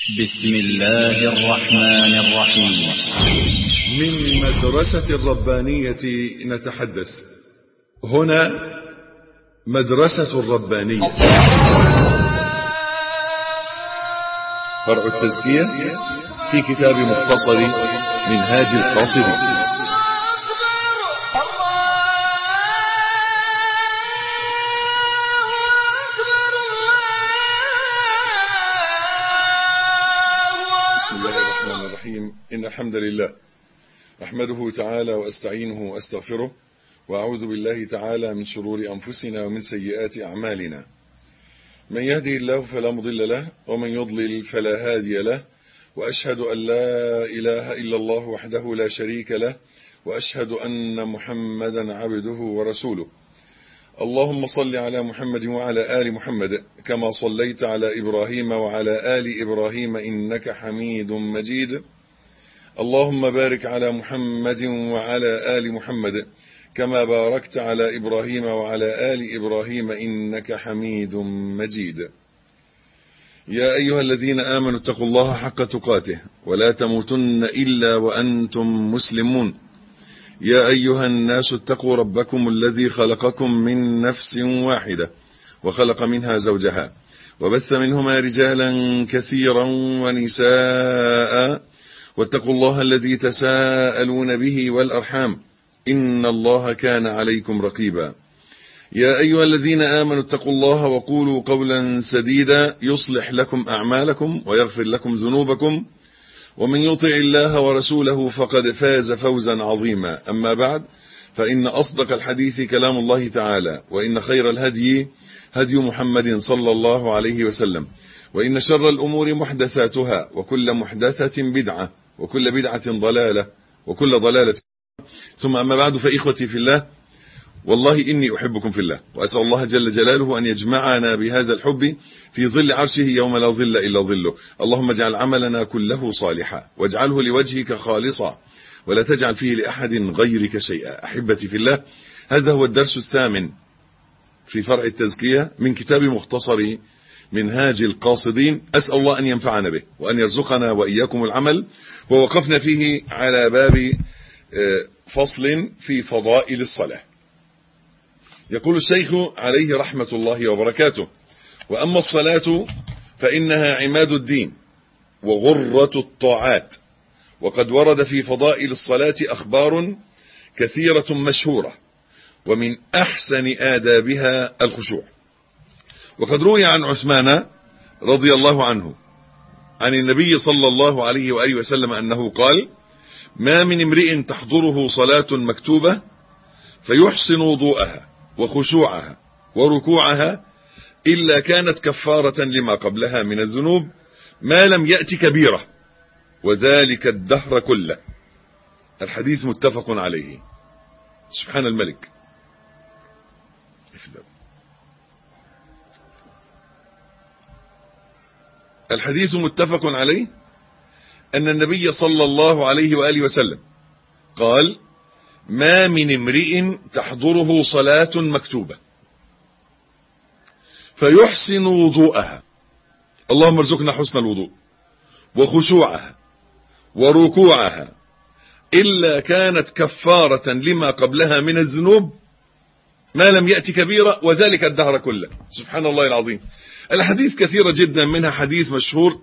بسم الله الرحمن الرحيم. من مدرسة الربانية نتحدث. هنا مدرسة الربانية، فرع التزكية في كتاب مختصر منهاج القاصدين. بسم الله الرحمن الرحيم. إن الحمد لله أحمده تعالى وأستعينه وأستغفره، وأعوذ بالله تعالى من شرور أنفسنا ومن سيئات أعمالنا. من يهدي الله فلا مضل له، ومن يضلل فلا هادي له، وأشهد أن لا إله إلا الله وحده لا شريك له، وأشهد أن محمدا عبده ورسوله. اللهم صل على محمد وعلى آل محمد كما صليت على إبراهيم وعلى آل إبراهيم إنك حميد مجيد. اللهم بارك على محمد وعلى آل محمد كما باركت على إبراهيم وعلى آل إبراهيم إنك حميد مجيد. يا أيها الذين آمنوا اتقوا الله حق تقاته ولا تموتن إلا وأنتم مسلمون. يا أيها الناس اتقوا ربكم الذي خلقكم من نفس واحدة وخلق منها زوجها وبث منهما رجالا كثيرا ونساء، واتقوا الله الذي تساءلون به والأرحام إن الله كان عليكم رقيبا. يا أيها الذين آمنوا اتقوا الله وقولوا قولا سديدا يصلح لكم أعمالكم ويغفر لكم ذنوبكم، ومن يطع الله ورسوله فقد فاز فوزا عظيما. أما بعد، فإن أصدق الحديث كلام الله تعالى، وإن خير الهدي هدي محمد صلى الله عليه وسلم، وإن شر الأمور محدثاتها، وكل محدثة بدعة، وكل بدعة ضلالة، وكل ضلالة. ثم أما بعد، فإخوتي في الله، والله إني أحبكم في الله، وأسأل الله جل جلاله أن يجمعنا بهذا الحب في ظل عرشه يوم لا ظل إلا ظله. اللهم اجعل عملنا كله صالحا، واجعله لوجهك خالصا، ولا تجعل فيه لأحد غيرك شيئا. أحبتي في الله، هذا هو الدرس الثامن في فرع التزكية من كتاب مختصر منهاج القاصدين. أسأل الله أن ينفعنا به وأن يرزقنا وإياكم العمل. ووقفنا فيه على باب فصل في فضائل الصلاة. يقول الشيخ عليه رحمة الله وبركاته: وأما الصلاة فإنها عماد الدين وغرة الطاعات، وقد ورد في فضائل الصلاة أخبار كثيرة مشهورة، ومن أحسن آدابها الخشوع. وقد روي عن عثمان رضي الله عنه عن النبي صلى الله عليه وآله وسلم أنه قال: ما من امرئ تحضره صلاة مكتوبة فيحسن وضوءها وخشوعها وركوعها إلا كانت كفارة لما قبلها من الذنوب ما لم يأت كبيرة، وذلك الدهر كله. الحديث متفق عليه. سبحان الملك. الحديث متفق عليه أن النبي صلى الله عليه وآله وسلم قال: ما من امرئ تحضره صلاة مكتوبة فيحسن وضوءها، اللهم ارزقنا حسن الوضوء، وخشوعها وركوعها إلا كانت كفارة لما قبلها من الذنوب ما لم يأتي كبيرة، وذلك الدهر كله. سبحان الله العظيم. الحديث كثيرة جدا، منها حديث مشهور: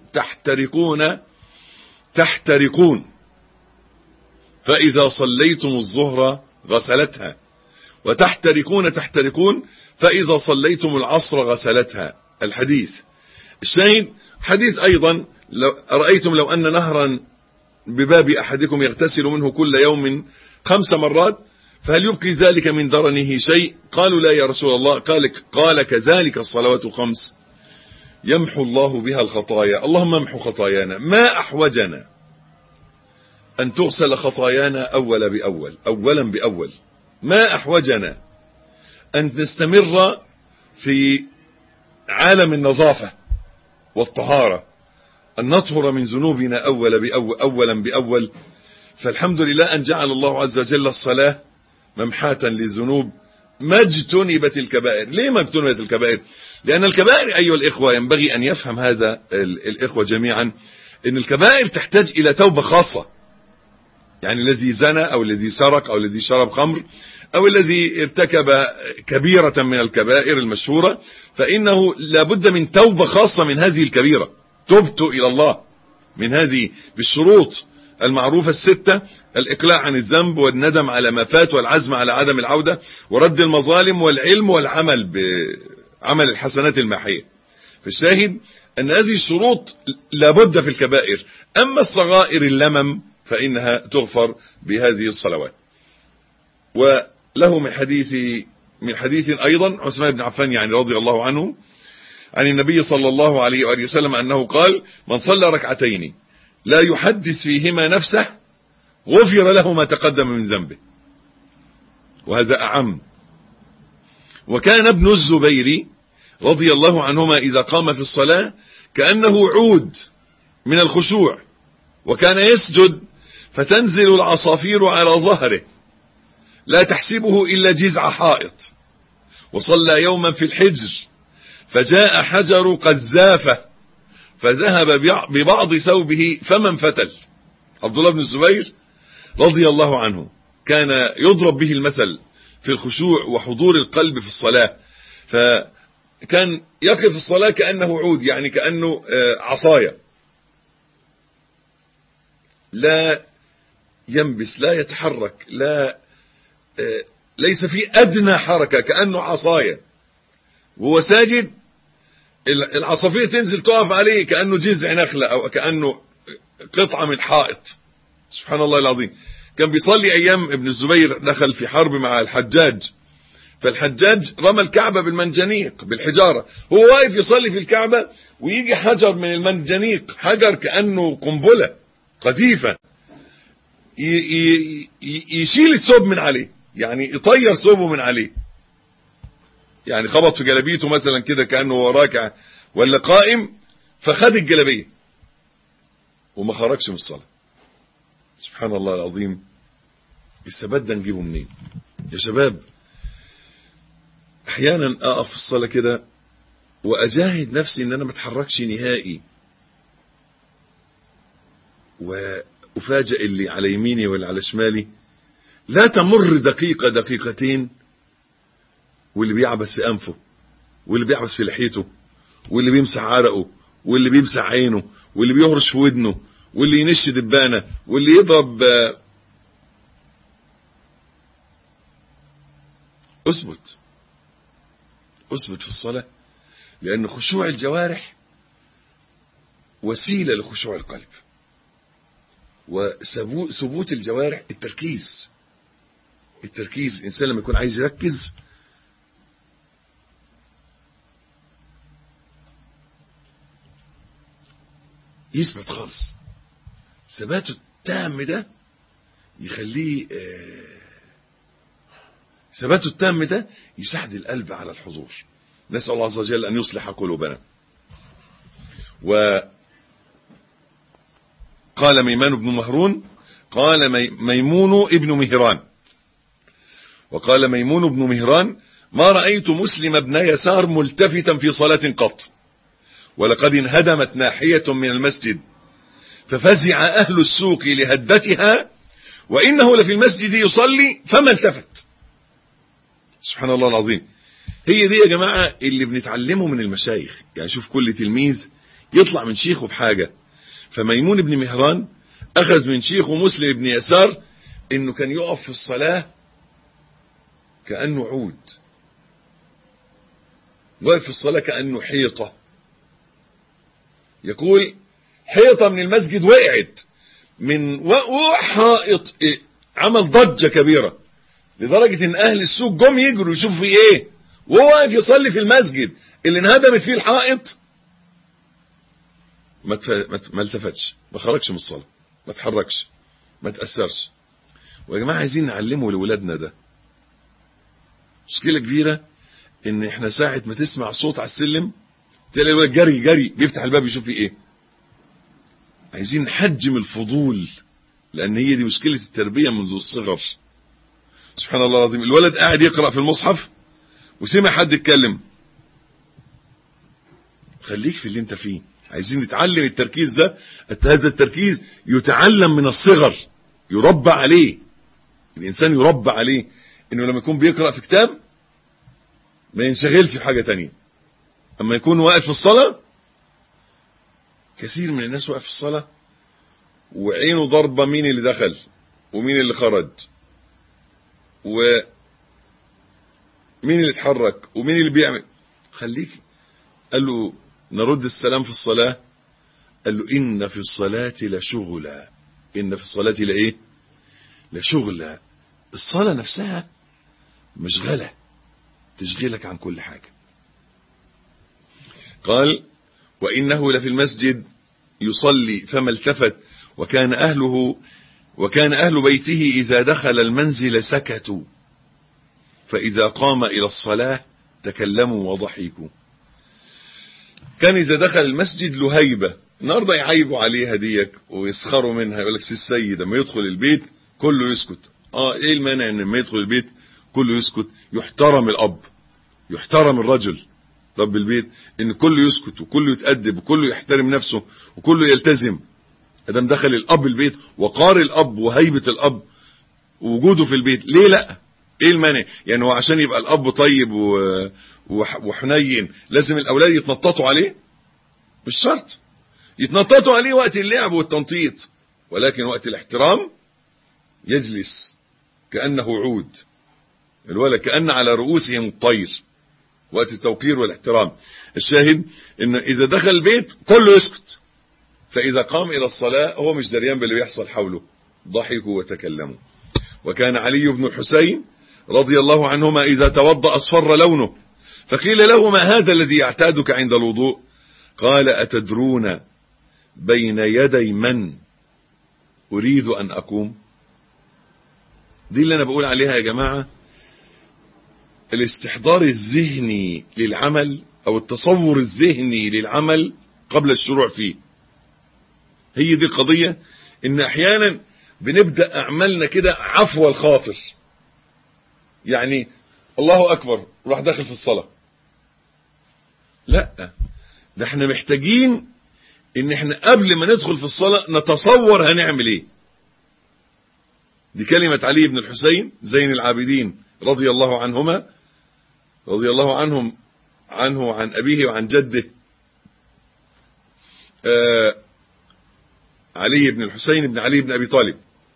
تحترقون فإذا صليتم الظهر غسلتها، وتحترقون فإذا صليتم العصر غسلتها. الحديث الشاهد حديث أيضا: أرأيتم لو أن نهرا بباب أحدكم يغتسل منه كل يوم 5 مرات فهل يبقي ذلك من درنه شيء؟ قالوا لا يا رسول الله. قال كذلك الصلوات 5 يمحو الله بها الخطايا. اللهم امحو خطايانا. ما أحوجنا أن تغسل خطايانا أولا بأول. ما أحوجنا أن نستمر في عالم النظافة والطهارة، أن نطهر من ذنوبنا أولا بأول. فالحمد لله أن جعل الله عز وجل الصلاة ممحاة للذنوب ما اجتنبت الكبائر. ليه ما اجتنبت الكبائر؟ لأن الكبائر أيها الإخوة ينبغي أن يفهم هذا الإخوة جميعا، أن الكبائر تحتاج إلى توبة خاصة. يعني الذي زنى أو الذي سرق أو الذي شرب خمر أو الذي ارتكب كبيرة من الكبائر المشهورة، فإنه لابد من توبة خاصة من هذه الكبيرة. تبت إلى الله من هذه بالشروط المعروفة الستة: الإقلاع عن الذنب والندم على ما فات والعزم على عدم العودة ورد المظالم والعلم والعمل بعمل الحسنات الماحية. فالشاهد أن هذه الشروط لابد في الكبائر. أما الصغائر اللمم فإنها تغفر بهذه الصلوات. وله من حديث أيضا عثمان بن عفان يعني رضي الله عنه عن النبي صلى الله عليه وآله وسلم أنه قال: من صلى ركعتين لا يحدث فيهما نفسه غفر له ما تقدم من ذنبه. وهذا أعم. وكان ابن الزبير رضي الله عنهما إذا قام في الصلاة كأنه عود من الخشوع، وكان يسجد فتنزل العصافير على ظهره لا تحسبه إلا جذع حائط. وصلى يوما في الحجر فجاء حجر قذافة فذهب ببعض ثوبه فمن فتل. عبد الله بن الزبير رضي الله عنه كان يضرب به المثل في الخشوع وحضور القلب في الصلاة، فكان يقف الصلاة كأنه عود، يعني كأنه عصاية، لا ينبس لا يتحرك، ليس في أدنى حركة، كأنه عصاية. وهو ساجد العصافير تنزل تقف عليه كأنه جذع نخلة أو كأنه قطعة من حائط. سبحان الله العظيم. كان بيصلي أيام ابن الزبير، دخل في حرب مع الحجاج، فالحجاج رمى الكعبة بالمنجنيق بالحجارة، هو واقف يصلي في الكعبة ويجي حجر من المنجنيق، حجر كأنه قنبلة قذيفة، يشيل الثوب من عليه، يعني يطير ثوبه من عليه، يعني خبط في جلبيته مثلا كده كأنه هو راكع ولا قائم، فخد الجلبية وما خرجش من الصلاة. سبحان الله العظيم. الثبات ده نجيبه منين يا شباب؟ احيانا اقف في الصلاة كده واجاهد نفسي ان انا ما اتحركش نهائي، وافاجئ اللي على يميني واللي على شمالي لا تمر دقيقة دقيقتين واللي بيعبس في انفه واللي بيعبس في لحيته واللي بيمسح عرقه واللي بيمسح عينه واللي بيهرش في ودنه واللي ينش دبانة واللي يضرب. اثبت في الصلاة، لأن خشوع الجوارح وسيلة لخشوع القلب، وثبوت الجوارح التركيز. الإنسان لما يكون عايز يركز يثبت خالص. ثباته التام ده يخليه ثباته التام ده يساعد القلب على الحضور. نسأل الله عز وجل أن يصلح قلوبنا. وقال ميمان بن مهرون قال ميمون ابن مهران، وقال ميمون بن مهران: ما رأيت مسلم بن يسار ملتفتا في صلاة قط، ولقد انهدمت ناحية من المسجد ففزع أهل السوق لهدتها وإنه لفي المسجد يصلي فما التفت. سبحان الله العظيم. هي دي يا جماعة اللي بنتعلمه من المشايخ. يعني شوف كل تلميذ يطلع من شيخه بحاجة. فميمون بن مهران أخذ من شيخه مسلم بن يسار إنه كان يقف في الصلاة كأنه عود، واقف في الصلاة كأنه حيطة. يقول حيطة من المسجد وقعت من حائط، عمل ضجة كبيرة لدرجة ان اهل السوق جم يجروا يشوفوا فيه ايه، وهو واقف يصلي في المسجد اللي انهدمت فيه الحائط. ما التفتش، ما خرجش من الصلاة، ما تحركش، ما تأثرش. ويا جماعة عايزين نعلمه لولادنا ده. مشكلة كبيرة ان احنا ساعة ما تسمع صوت على السلم تلاقي الولد جري بيفتح الباب يشوف فيه ايه. عايزين نحجم الفضول، لان هي دي مشكلة التربية منذ الصغر. سبحان الله العظيم، الولد قاعد يقرأ في المصحف وسمع حد يتكلم. خليك في اللي انت فيه. عايزين نتعلم التركيز ده. هذا التركيز يتعلم من الصغر، يربى عليه. الإنسان يربى عليه إنه لما يكون بيقرأ في كتاب ما ينشغلش في حاجة تانية. أما يكون واقف في الصلاة، كثير من الناس واقف في الصلاة وعينه ضربة مين اللي دخل ومين اللي خرج ومين اللي اتحرك ومين اللي بيعمل. خليك. قال له نرد السلام في الصلاة. قال له إن في الصلاة لشغلا. إن في الصلاة لإيه؟ لشغلا. الصلاة نفسها مشغلة، تشغلك عن كل حاجة. قال وإنه لفي المسجد يصلي فما التفت وكان أهل بيته إذا دخل المنزل سكتوا فإذا قام إلى الصلاة تكلموا وضحكوا. كان إذا دخل المسجد له هيبة. النهارده يعيبوا عليها ديك ويسخروا منها، يقول لك السيد لما يدخل البيت كله يسكت. ايه المانع ان لما يدخل البيت كله يسكت؟ يحترم الاب، يحترم الرجل رب البيت، ان كله يسكت وكله يتأدب وكله يحترم نفسه وكله يلتزم. ادام دخل الاب البيت وقار الاب وهيبة الاب ووجوده في البيت، ليه لا؟ ايه المانع؟ يعني هو عشان يبقى الاب طيب وحنين لازم الاولاد يتنططوا عليه؟ مش شرط يتنططوا عليه وقت اللعب والتنطيط، ولكن وقت الاحترام يجلس كأنه عود. الولد كأن على رؤوسهم الطير وقت التوقير والاحترام. الشاهد إن إذا دخل البيت كله يسكت، فإذا قام إلى الصلاة هو مش دريان باللي بيحصل حوله، ضحكوا وتكلموا. وكان علي بن الحسين رضي الله عنهما إذا توضأ أصفر لونه، فقيل له ما هذا الذي يعتادك عند الوضوء؟ قال أتدرون بين يدي من أريد أن أقوم؟ دي اللي أنا بقول عليها يا جماعة الاستحضار الذهني للعمل أو التصور الذهني للعمل قبل الشروع فيه. هي دي القضية، إن أحيانا بنبدأ أعمالنا كده عفو الخاطر. يعني الله أكبر راح داخل في الصلاة. لا، ده احنا محتاجين ان احنا قبل ما ندخل في الصلاة نتصور هنعمل ايه. دي كلمة علي بن الحسين زين العابدين رضي الله عنهما، رضي الله عنه وعن أبيه وعن جده. علي بن الحسين بن علي بن أبي طالب.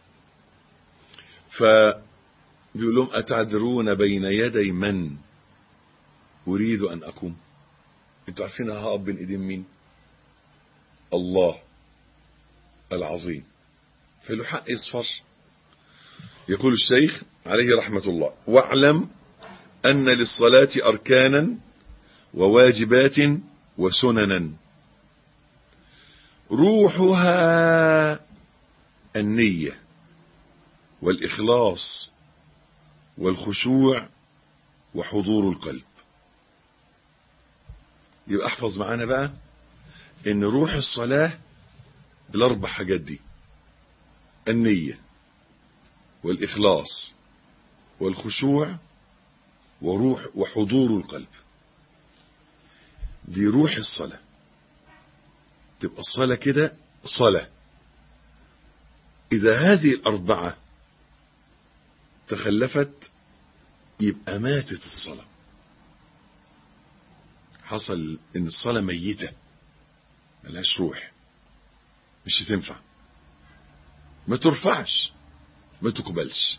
فبيقول لهم أتعذرون بين يدي من أريد أن أقوم؟ انتوا عارفين هقف بين ايدين مين؟ الله العظيم. فله حق يصفر. يقول الشيخ عليه رحمة الله واعلم أن للصلاة أركانا وواجبات وسننا روحها النية والإخلاص والخشوع وحضور القلب. يبقى احفظ معانا بقى ان روح الصلاة الاربع حاجات دي: النية والاخلاص والخشوع وحضور القلب. دي روح الصلاة. تبقى الصلاة كده صلاة. اذا هذه الاربعة تخلفت يبقى ماتت الصلاة. حصل ان الصلاة ميتة ملهاش روح، مش هتنفع، ما ترفعش، ما تقبلش.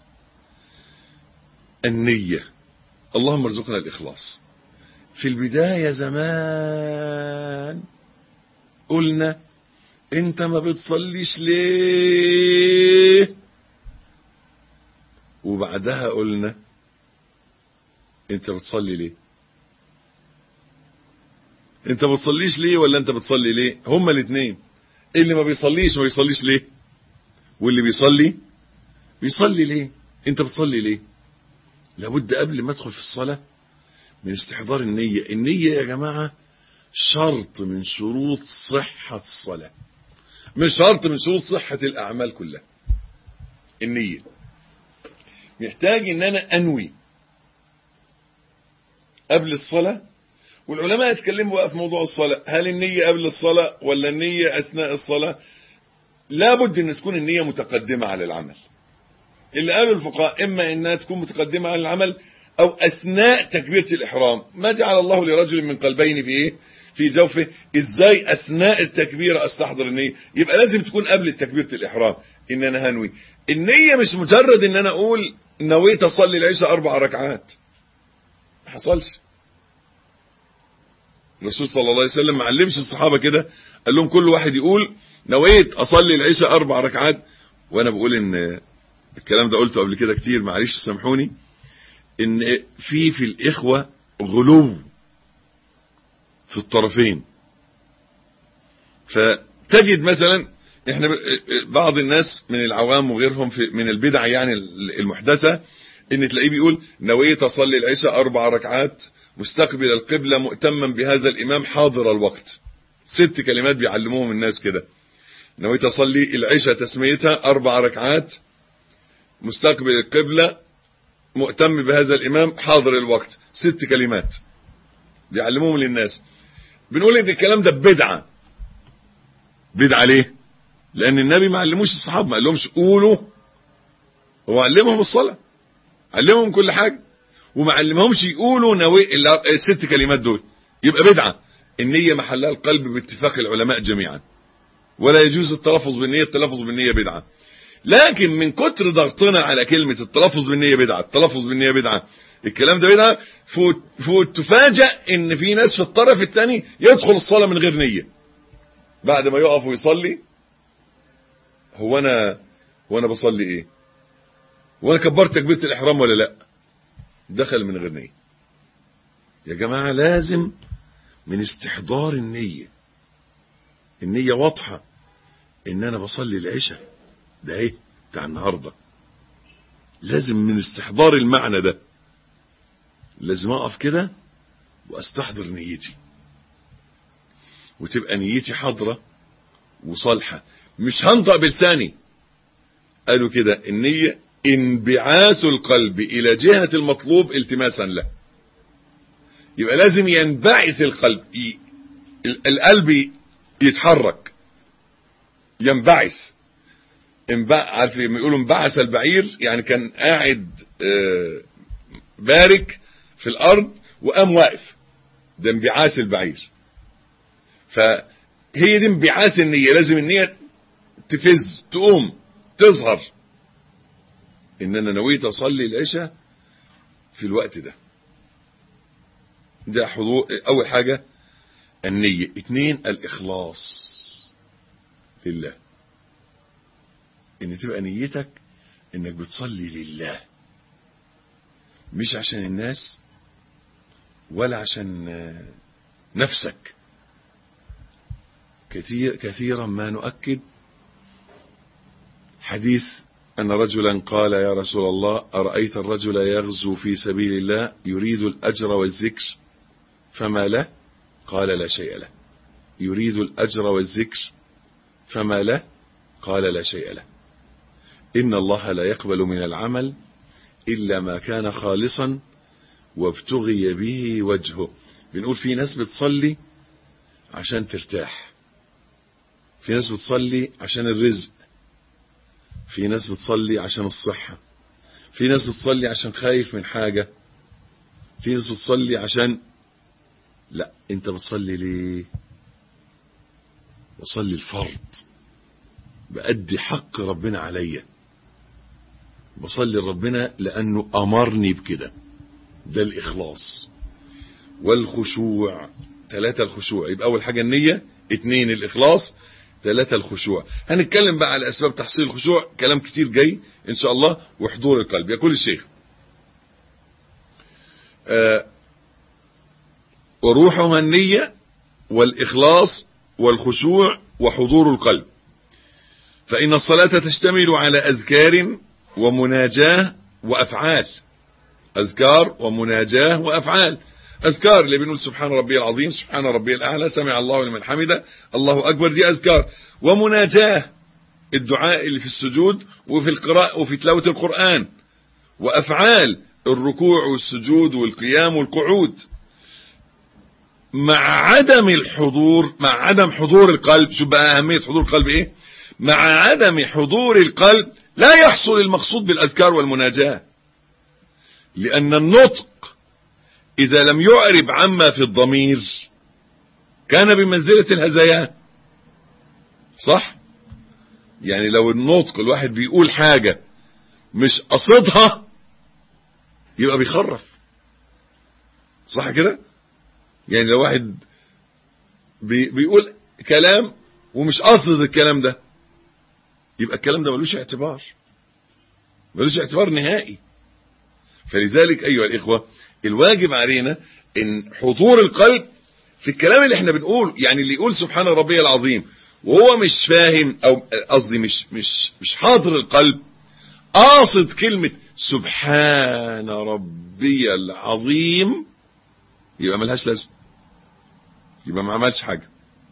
النية، اللهم ارزقنا الإخلاص. في البداية زمان قلنا انت ما بتصليش ليه، وبعدها قلنا انت بتصلي ليه. انت ما بتصليش ليه ولا انت بتصلي ليه؟ هما الاثنين. اللي ما بيصليش ليه، واللي بيصلي ليه. انت بتصلي ليه؟ لابد قبل ما ادخل في الصلاة من استحضار النية. النية يا جماعة شرط من شروط صحة الصلاة، مش شرط من شروط صحة الأعمال كلها. النية. محتاج ان انا انوي قبل الصلاة. والعلماء اتكلموا بقى في موضوع الصلاة، هل النية قبل الصلاة ولا النية اثناء الصلاة؟ لابد ان تكون النية متقدمة على العمل. اللي قالوا الفقهاء اما انها تكون متقدمة على العمل او اثناء تكبيرة الاحرام. ما جعل الله لرجل من قلبين في ايه؟ في جوفه. ازاي اثناء التكبيرة استحضر النية؟ يبقى لازم تكون قبل تكبيرة الاحرام ان انا هنوي. النية مش مجرد ان انا اقول نويت اصلي العشاء 4 ركعات، ما حصلش. الرسول صلى الله عليه وسلم ما علمش الصحابة كده، قال لهم كل واحد يقول نويت اصلي العشاء 4 ركعات. وانا بقول ان الكلام ده قلته قبل كده كتير، معلش سامحوني، ان في الاخوة غلو في الطرفين. فتجد مثلا احنا بعض الناس من العوام وغيرهم من البدع يعني المحدثة، ان تلاقيه بيقول نويت اصلي العشاء 4 ركعات مستقبل القبلة مؤتما بهذا الامام حاضر الوقت. 6 كلمات بيعلموهم الناس كده. نويت اصلي العشاء تسميتها 4 ركعات مستقبل القبلة مؤتم بهذا الامام حاضر الوقت. 6 كلمات بيعلموهم للناس. بنقول ان الكلام ده بدعة. بدعة ليه؟ لان النبي ما علموش الصحابة، ما قالهمش قولوا. هو علمهم الصلاة، علمهم كل حاجة، وما علمهمش يقولوا نوي 6 كلمات دول. يبقى بدعة. النية محلها القلب باتفاق العلماء جميعا، ولا يجوز التلفظ بالنية. التلفظ بالنية بدعة. لكن من كتر ضغطنا على كلمة التلفظ بالنية بدعة، التلفظ بالنية بدعة، الكلام ده بدعة، تفاجأ ان في ناس في الطرف الثاني يدخل الصلاة من غير نية. بعد ما يقف ويصلي، هو انا بصلي ايه؟ وانا كبرت تكبيرة الاحرام ولا لا؟ دخل من غير نية. يا جماعة لازم من استحضار النية واضحة ان انا بصلي العشاء ده ايه بتاع النهاردة. لازم من استحضار المعنى ده، لازم اقف كده واستحضر نيتي، وتبقى نيتي حاضرة وصالحة. مش هنطق بلساني. قالوا كده النية انبعاث القلب الى جهة المطلوب التماسا له. يبقى لازم ينبعث القلب، القلب يتحرك، ينبعث. عارف يقولوا انبعث البعير، يعني كان قاعد بارك في الارض وقام واقف، ده انبعاث البعير. فهي دي انبعاث النية. لازم النية تفز، تقوم، تظهر ان انا نويت اصلي العشاء في الوقت ده. ده حضور. اول حاجة النية. 2 الاخلاص لله، ان تبقى نيتك انك بتصلي لله، مش عشان الناس ولا عشان نفسك. كثيرا ما نؤكد حديث أن رجلا قال يا رسول الله أرأيت الرجل يغزو في سبيل الله يريد الأجر والذكر فما له؟ قال لا شيء له. يريد الأجر والذكر فما له؟ قال لا شيء له. إن الله لا يقبل من العمل إلا ما كان خالصا وابتغي به وجهه. بنقول في ناس بتصلي عشان ترتاح، في ناس بتصلي عشان الرزق، في ناس بتصلي عشان الصحة، في ناس بتصلي عشان خايف من حاجة، في ناس بتصلي عشان لا. انت بتصلي ليه؟ بصلي الفرض، بأدي حق ربنا عليا، بصلي لربنا لأنه أمرني بكده. ده الإخلاص والخشوع. 3 الخشوع. يبقى أول حاجة النية، 2 الإخلاص، 3 الخشوع. هنتكلم بقى على أسباب تحصيل الخشوع، كلام كتير جاي إن شاء الله. وحضور القلب. يقول الشيخ وروحها النية والإخلاص والخشوع وحضور القلب. فإن الصلاة تشتمل على أذكار ومناجاة وأفعال. أذكار ومناجاة وأفعال. أذكار اللي بنقول سبحان ربي العظيم، سبحان ربي الأعلى، سمع الله لمن حمده، الله أكبر، دي أذكار. ومناجاة الدعاء اللي في السجود وفي القراءة وفي تلاوة القرآن. وأفعال الركوع والسجود والقيام والقعود مع عدم الحضور، مع عدم حضور القلب. شوف بقى أهمية حضور القلب إيه؟ مع عدم حضور القلب لا يحصل المقصود بالأذكار والمناجاة، لأن النطق إذا لم يعرب عما في الضمير كان بمنزلة الهذيان. صح؟ يعني لو النطق الواحد بيقول حاجة مش قصدها يبقى بيخرف. صح كده؟ يعني لو واحد بيقول كلام ومش قصد الكلام ده يبقى الكلام ده ملوش اعتبار، ملوش اعتبار نهائي. فلذلك أيها الإخوة الواجب علينا إن حضور القلب في الكلام اللي احنا بنقول. يعني اللي يقول سبحان ربي العظيم وهو مش فاهم، أو قصدي مش حاضر القلب، قاصد كلمة سبحان ربي العظيم، يبقى ملهاش لازم، يبقى ما عملش حاجة.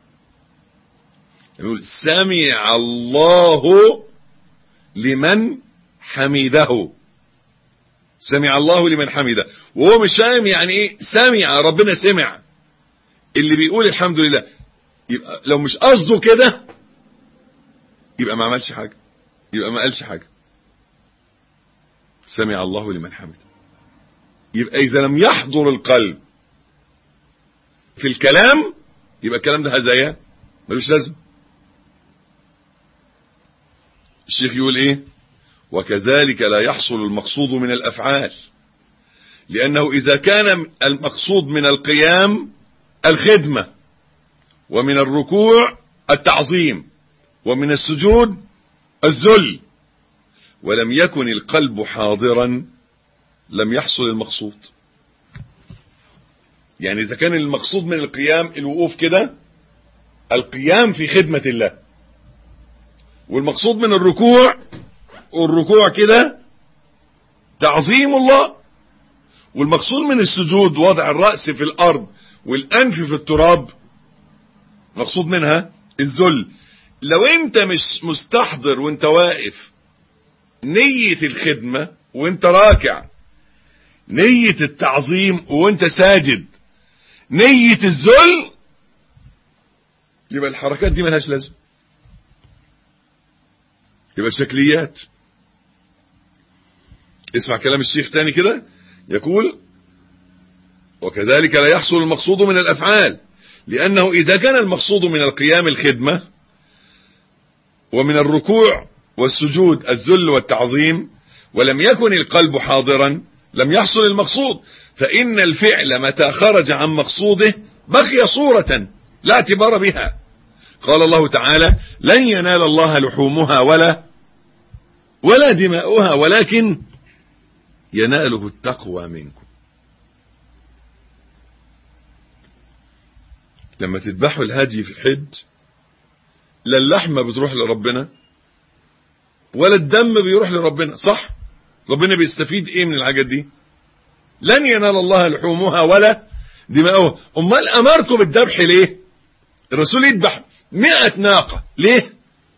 يقول سمع الله لمن حمده، سمع الله لمن حمده، وهو مش فاهم يعني ايه سمع، ربنا سمع. اللي بيقول الحمد لله يبقى لو مش قصده كده يبقى ما عملش حاجة، يبقى ما قالش حاجة. سمع الله لمن حمده، يبقى إذا لم يحضر القلب في الكلام يبقى الكلام ده هذيان ملوش لازم. الشيخ يقول ايه؟ وكذلك لا يحصل المقصود من الأفعال، لأنه إذا كان المقصود من القيام الخدمة، ومن الركوع التعظيم، ومن السجود الذل، ولم يكن القلب حاضرا لم يحصل المقصود. يعني إذا كان المقصود من القيام الوقوف كده، القيام في خدمة الله، والمقصود من الركوع كده تعظيم الله، والمقصود من السجود وضع الرأس في الأرض والأنف في التراب، مقصود منها الذل. لو انت مش مستحضر وانت واقف نية الخدمة وانت راكع، نية التعظيم وانت ساجد، نية الذل، يبقى الحركات دي ملهاش لازم، يبقى شكليات. اسمع كلام الشيخ تاني كده، يقول وكذلك لا يحصل المقصود من الأفعال، لأنه إذا كان المقصود من القيام الخدمة، ومن الركوع والسجود الذل والتعظيم، ولم يكن القلب حاضرا لم يحصل المقصود، فإن الفعل متى خرج عن مقصوده بقي صورة لا اعتبار بها. قال الله تعالى لن ينال الله لحومها ولا دماؤها ولكن يناله التقوى منكم. لما تذبحوا الهدي في الحج لا اللحمة بتروح لربنا ولا الدم بيروح لربنا، صح؟ ربنا بيستفيد ايه من الحاجات دي؟ لن ينال الله لحومها ولا دماؤها. امال امركم بالذبح ليه؟ الرسول يذبح 100 ناقة ليه؟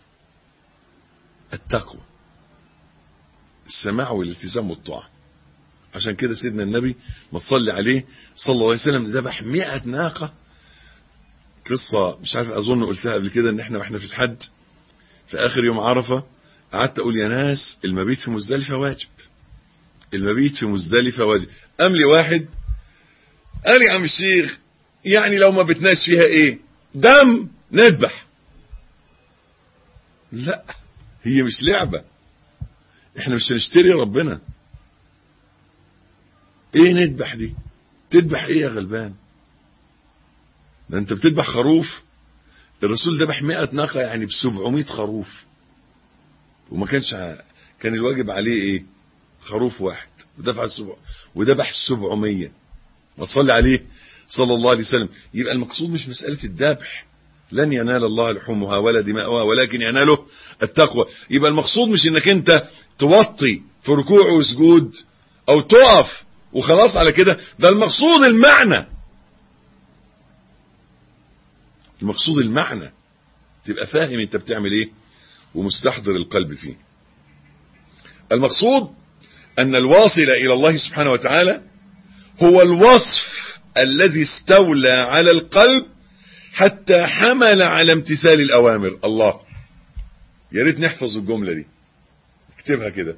التقوى، السماع والالتزام والطاعة. عشان كده سيدنا النبي ما تصلي عليه صلى الله عليه وسلم ذبح 100 ناقة. قصة مش عارف اظن قلتها قبل كده، ان احنا في الحج في اخر يوم عرفة قعدت اقول يا ناس المبيت في مزدلفة واجب، المبيت في مزدلفة واجب. قام لي واحد قال لي يا عم الشيخ يعني لو ما بتناش فيها ايه دم نذبح. لا هي مش لعبة، احنا مش هنشتري ربنا. ايه نذبح دي؟ تذبح ايه يا غلبان؟ ده انت بتذبح خروف. الرسول ذبح 100 ناقة يعني ب700 خروف، وما كان الواجب عليه ايه؟ خروف واحد، وذبح 700. ما تصلي عليه صلى الله عليه وسلم. يبقى المقصود مش مسألة الذبح، لن ينال الله لحومها ولا دماؤها ولكن يناله التقوى. يبقى المقصود مش انك انت توطي في ركوع وسجود او تقف وخلاص على كده، ده المقصود المعنى، المقصود المعنى، تبقى فاهم انت بتعمل ايه ومستحضر القلب فيه. المقصود أن الواصل إلى الله سبحانه وتعالى هو الوصف الذي استولى على القلب حتى حمل على امتثال الأوامر. الله، يا ريت نحفظ الجملة دي، اكتبها كده.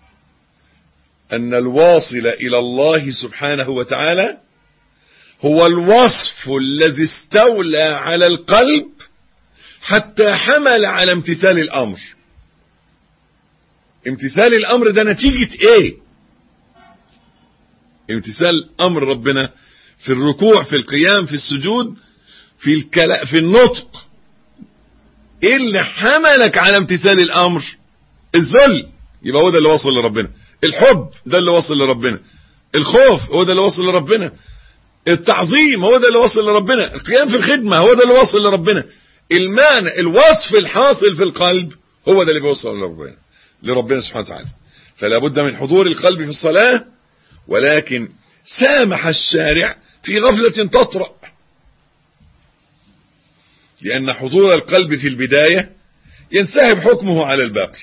أن الواصل إلى الله سبحانه وتعالى هو الوصف الذي استولى على القلب حتى حمل على امتثال الأمر. امتثال الأمر ده نتيجة ايه؟ امتثال أمر ربنا في الركوع، في القيام، في السجود، في النطق. ايه اللي حملك على امتثال الأمر؟ الذل، يبقى هو ده اللي وصل لربنا. الحب ده اللي وصل لربنا. الخوف هو ده اللي وصل لربنا. التعظيم هو ده اللي وصل لربنا. القيام في الخدمة هو ده اللي وصل لربنا. المعنى، الوصف الحاصل في القلب هو ده اللي بيوصل لربنا سبحانه وتعالى. فلا بد من حضور القلب في الصلاة، ولكن سامح الشارع في غفلة تطرأ، لأن حضور القلب في البداية ينسحب حكمه على الباقي.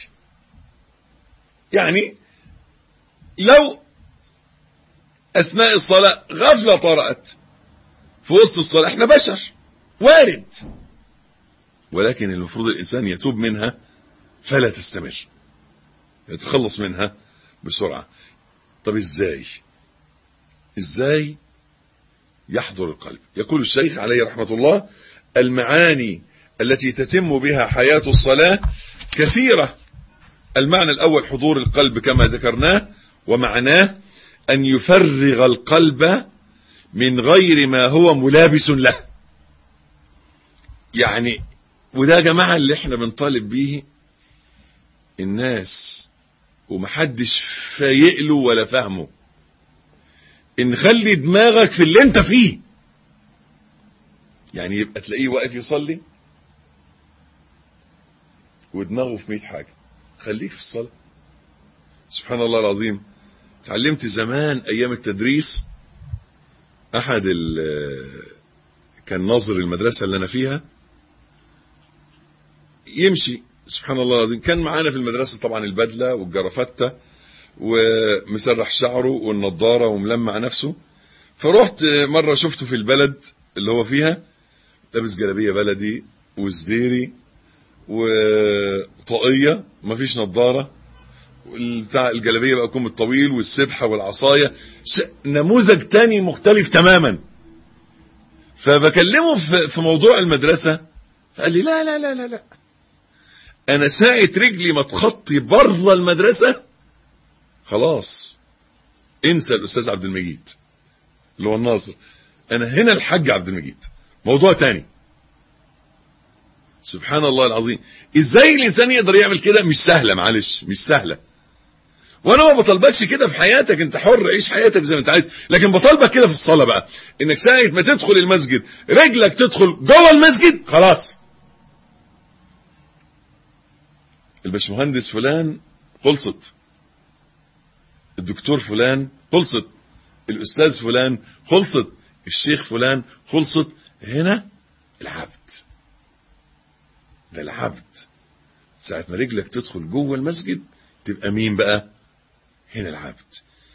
يعني لو أثناء الصلاة غفلة طرأت في وسط الصلاة، احنا بشر، وارد، ولكن المفروض الإنسان يتوب منها فلا تستمر، يتخلص منها بسرعة. طب ازاي يحضر القلب؟ يقول الشيخ عليه رحمة الله: المعاني التي تتم بها حياة الصلاة كثيرة. المعنى الأول حضور القلب كما ذكرناه، ومعناه أن يفرغ القلب من غير ما هو ملابس له. يعني وده يا جماعة اللي احنا بنطالب بيه الناس، ومحدش فايق له ولا فهمه، ان خلي دماغك في اللي انت فيه. يعني يبقى تلاقيه واقف يصلي ودماغه في 100 حاجة. خليك في الصلاة. سبحان الله العظيم. اتعلمت زمان ايام التدريس، احد كان ناظر المدرسة اللي انا فيها يمشي، سبحان الله العظيم، كان معانا في المدرسة طبعا البدلة والجرافته ومسرح شعره والنضارة وملمع نفسه. فروحت مرة شفته في البلد اللي هو فيها لابس جلابية بلدي وزديري وطاقية، مفيش نضارة، بتاع الجلابية بقى كم الطويل والسبحة والعصاية، نموذج تاني مختلف تماما. فبكلمه في موضوع المدرسة، فقال لي لا لا لا لا لا، انا ساعة رجلي ما تخطي بره المدرسة خلاص انسى الأستاذ عبد المجيد اللي هو الناظر، انا هنا الحاج عبد المجيد، موضوع تاني. سبحان الله العظيم. ازاي الانسان يقدر يعمل كده؟ مش سهلة، معلش مش سهلة. وانا ما بطلبكش كده في حياتك، انت حر، عيش حياتك زي ما انت عايز، لكن بطلبك كده في الصلاة بقى، انك ساعة ما تدخل المسجد رجلك تدخل جوه المسجد خلاص. الباشمهندس فلان خلصت، الدكتور فلان خلصت، الأستاذ فلان خلصت، الشيخ فلان خلصت. هنا العبد، ده العبد. ساعة ما رجلك تدخل جوه المسجد تبقى مين بقى؟ هنا العبد.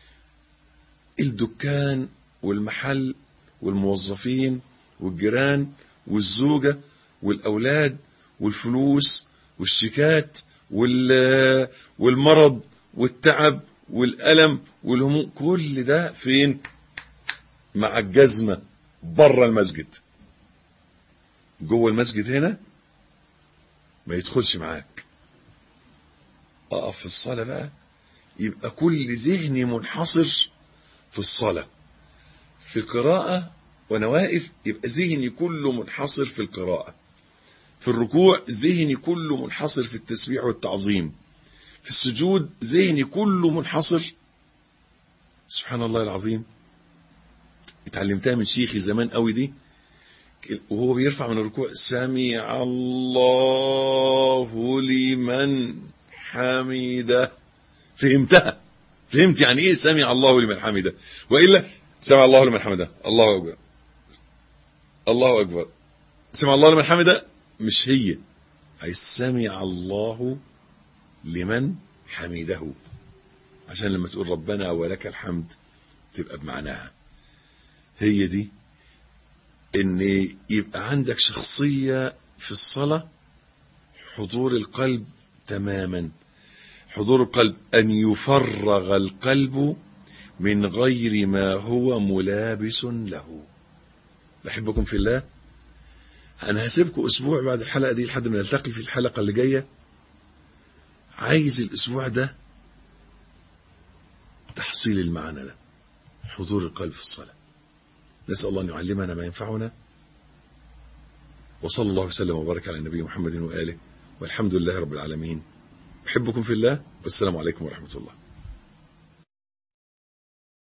الدكان والمحل والموظفين والجيران والزوجة والأولاد والفلوس والشيكات والمرض والتعب والألم والهموم، كل ده فين؟ مع الجزمة بره المسجد. جوه المسجد هنا ما يدخلش معاك. اقف في الصلاة بقى، يبقى كل ذهني منحصر في الصلاة. في قراءة وانا واقف يبقى ذهني كله منحصر في القراءة. في الركوع ذهني كله منحصر في التسبيح والتعظيم. في السجود ذهني كله منحصر. سبحان الله العظيم. اتعلمتها من شيخي زمان قوي دي، وهو بيرفع من الركوع: سمع الله لمن حمده. فهمتها، فهمت يعني ايه سمع الله لمن حمده. وإلا سمع الله لمن حمده، الله أكبر، الله أكبر، سمع الله لمن حمده، مش هي سمع الله لمن حمده. عشان لما تقول ربنا ولك الحمد تبقى بمعناها. هي دي ان يبقى عندك شخصية في الصلاة، حضور القلب تماما. حضور القلب أن يفرغ القلب من غير ما هو ملابس له. بحبكم في الله. أنا هسيبكم أسبوع بعد الحلقة دي لحد ما نلتقي في الحلقة اللي جاية. عايز الأسبوع ده تحصيل المعنى ده، حضور القلب في الصلاة. نسأل الله أن يعلمنا ما ينفعنا، وصلى الله وسلم وبارك على النبي محمد وآله، والحمد لله رب العالمين. أحبكم في الله، والسلام عليكم ورحمة الله.